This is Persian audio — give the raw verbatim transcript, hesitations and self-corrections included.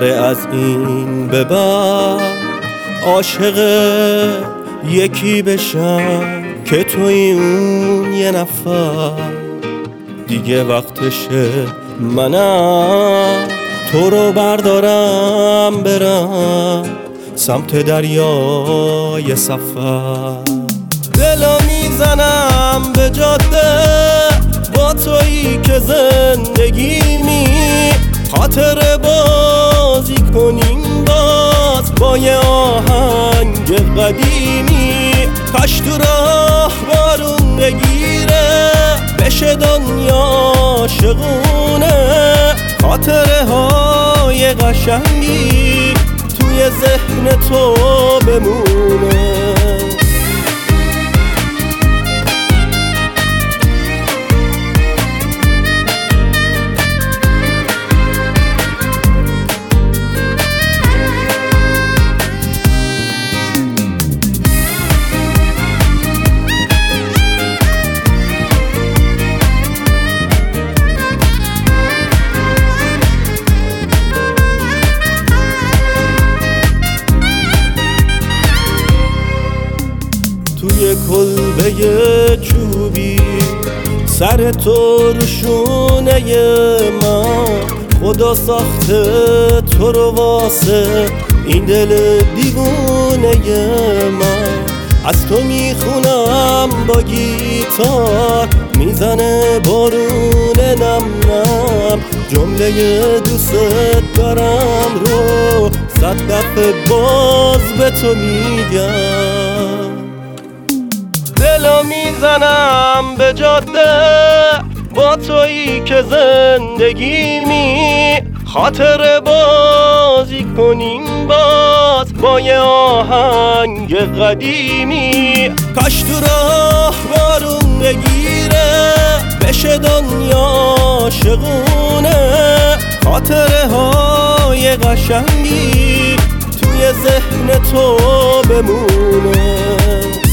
آره از این به بعد عاشق یکی بشم که توی اون یه نفر دیگه وقتشه منم تو رو بردارم برم سمت دریای سفر. دلو میزنم به جاده با تویی که زندگیمی، خاطر بازی کنیم باز با یه آهنگ قدیمی. کاش تو راه بارون بگیره بشه دنیا شغونه، خاطره های قشنگی توی ذهن تو بمونه. توی کلبه چوبی سر تو روشونه من، خدا ساخته تو رو واسه این دل دیوونه من. از تو میخونم با گیتار میزنه بارون نم نم، جمله دوست دارم رو صد دفعه باز به تو میگم. دلو میزنم به جاده با تویی که زندگیمی، خاطر بازی کنیم باز با یه آهنگ قدیمی. کاش تو راه بارون بگیره بشه دنیا شغونه، خاطره های قشنگی توی ذهن تو بمونه.